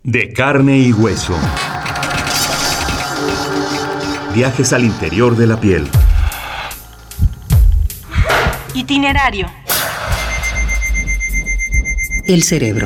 De carne y hueso. Viajes al interior de la piel. Itinerario. El cerebro.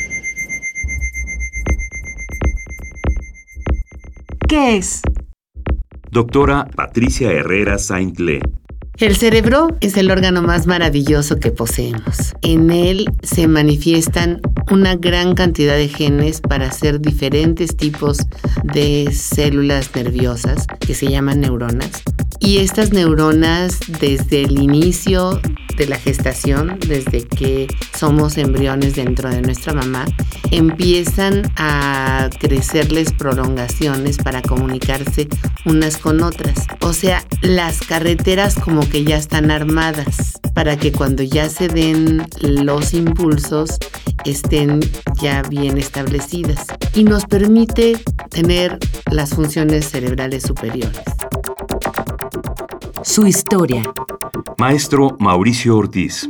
¿Qué es? Doctora Patricia Herrera Saintlé. El cerebro es el órgano más maravilloso que poseemos. En él se manifiestan una gran cantidad de genes para hacer diferentes tipos de células nerviosas que se llaman neuronas. Y estas neuronas, desde el inicio de la gestación, desde que somos embriones dentro de nuestra mamá, empiezan a crecerles prolongaciones para comunicarse unas con otras. O sea, las carreteras como que ya están armadas para que cuando ya se den los impulsos estén ya bien establecidas y nos permite tener las funciones cerebrales superiores. Su historia. Maestro Mauricio Ortiz.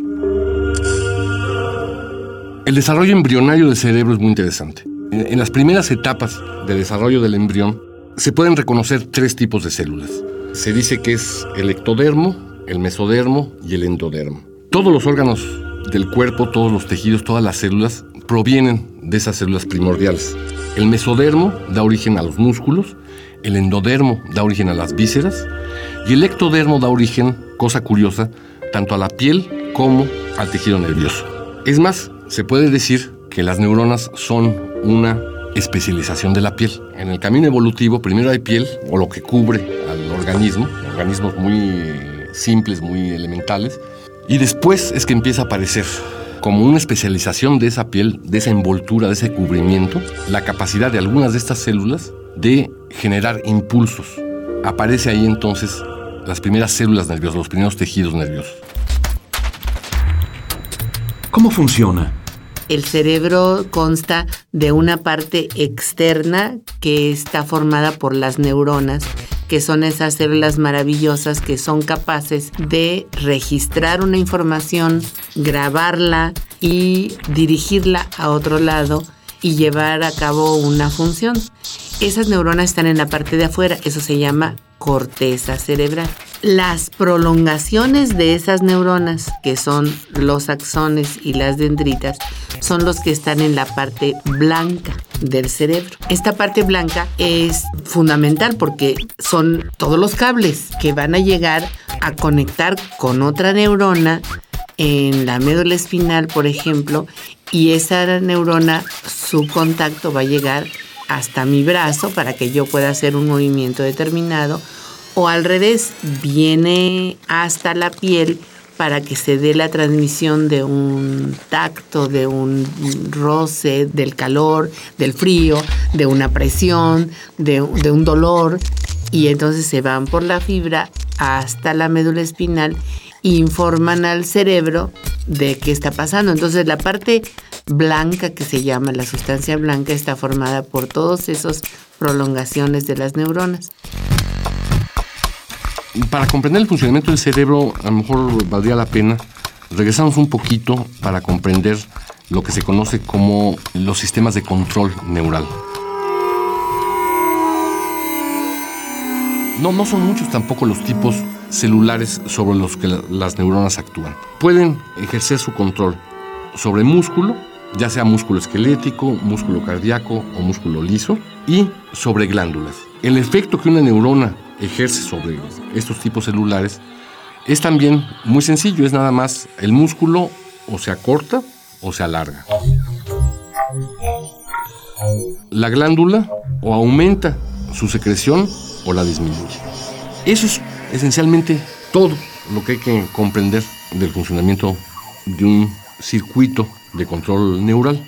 El desarrollo embrionario del cerebro es muy interesante. En las primeras etapas de desarrollo del embrión se pueden reconocer 3 tipos de células. Se dice que es el ectodermo, el mesodermo y el endodermo. Todos los órganos del cuerpo, todos los tejidos, todas las células provienen de esas células primordiales. El mesodermo da origen a los músculos, el endodermo da origen a las vísceras y el ectodermo da origen, cosa curiosa, tanto a la piel como al tejido nervioso. Es más, se puede decir que las neuronas son una especialización de la piel. En el camino evolutivo, primero hay piel, o lo que cubre al organismo, organismos muy simples, muy elementales, y después es que empieza a aparecer como una especialización de esa piel, de esa envoltura, de ese cubrimiento, la capacidad de algunas de estas células de generar impulsos. Aparece ahí entonces las primeras células nerviosas, los primeros tejidos nerviosos. ¿Cómo funciona? El cerebro consta de una parte externa que está formada por las neuronas, que son esas células maravillosas que son capaces de registrar una información, grabarla y dirigirla a otro lado y llevar a cabo una función. Esas neuronas están en la parte de afuera, eso se llama corteza cerebral. Las prolongaciones de esas neuronas, que son los axones y las dendritas, son los que están en la parte blanca del cerebro. Esta parte blanca es fundamental porque son todos los cables que van a llegar a conectar con otra neurona en la médula espinal, por ejemplo, y esa neurona, su contacto va a llegar hasta mi brazo para que yo pueda hacer un movimiento determinado, o al revés, viene hasta la piel para que se dé la transmisión de un tacto, de un roce, del calor, del frío, de una presión, de un dolor, y entonces se van por la fibra hasta la médula espinal e informan al cerebro de qué está pasando. Entonces la parte blanca, que se llama la sustancia blanca, está formada por todas esas prolongaciones de las neuronas. Para comprender el funcionamiento del cerebro, a lo mejor valdría la pena regresarnos un poquito para comprender lo que se conoce como los sistemas de control neural. No son muchos tampoco los tipos celulares sobre los que las neuronas actúan. Pueden ejercer su control sobre músculo, ya sea músculo esquelético, músculo cardíaco o músculo liso, y sobre glándulas. El efecto que una neurona ejerce sobre estos tipos celulares es también muy sencillo, es nada más el músculo o se acorta o se alarga. La glándula o aumenta su secreción o la disminuye. Eso es esencialmente todo lo que hay que comprender del funcionamiento de un circuito de control neural.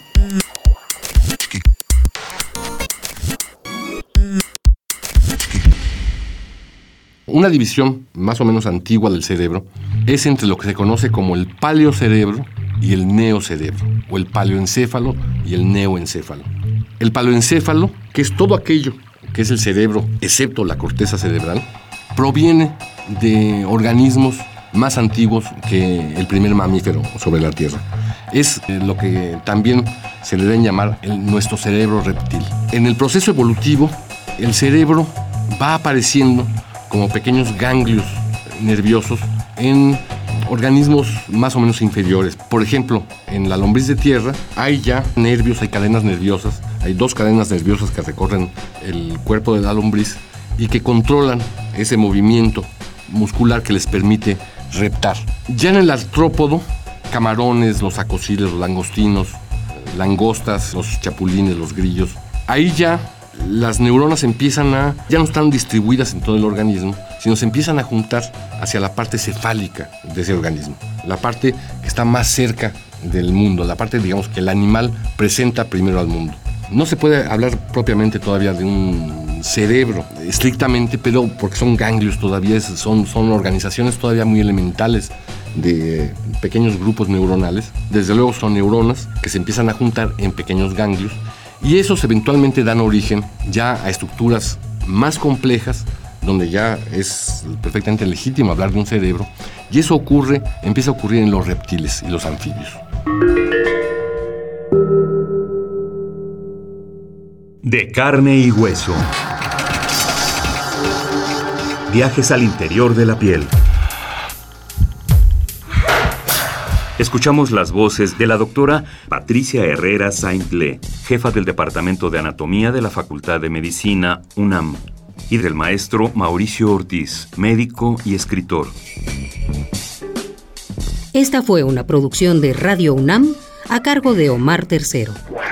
Una división más o menos antigua del cerebro es entre lo que se conoce como el paleocerebro y el neocerebro, o el paleoencéfalo y el neoencéfalo. El paleoencéfalo, que es todo aquello que es el cerebro, excepto la corteza cerebral, proviene de organismos más antiguos que el primer mamífero sobre la Tierra. Es lo que también se le deben llamar nuestro cerebro reptil. En el proceso evolutivo, el cerebro va apareciendo como pequeños ganglios nerviosos en organismos más o menos inferiores. Por ejemplo, en la lombriz de tierra hay ya nervios, hay cadenas nerviosas, hay 2 cadenas nerviosas que recorren el cuerpo de la lombriz y que controlan ese movimiento muscular que les permite reptar. Ya en el artrópodo, camarones, los acosiles, los langostinos, langostas, los chapulines, los grillos, ahí ya las neuronas ya no están distribuidas en todo el organismo, sino se empiezan a juntar hacia la parte cefálica de ese organismo, la parte que está más cerca del mundo, la parte, digamos, que el animal presenta primero al mundo. No se puede hablar propiamente todavía de un cerebro estrictamente, pero porque son ganglios todavía, son organizaciones todavía muy elementales de pequeños grupos neuronales. Desde luego son neuronas que se empiezan a juntar en pequeños ganglios y esos eventualmente dan origen ya a estructuras más complejas, donde ya es perfectamente legítimo hablar de un cerebro, y eso empieza a ocurrir en los reptiles y los anfibios. De carne y hueso. Viajes al interior de la piel. Escuchamos las voces de la doctora Patricia Herrera Saint-Le, jefa del Departamento de Anatomía de la Facultad de Medicina UNAM, y del maestro Mauricio Ortiz, médico y escritor. Esta fue una producción de Radio UNAM a cargo de Omar Tercero.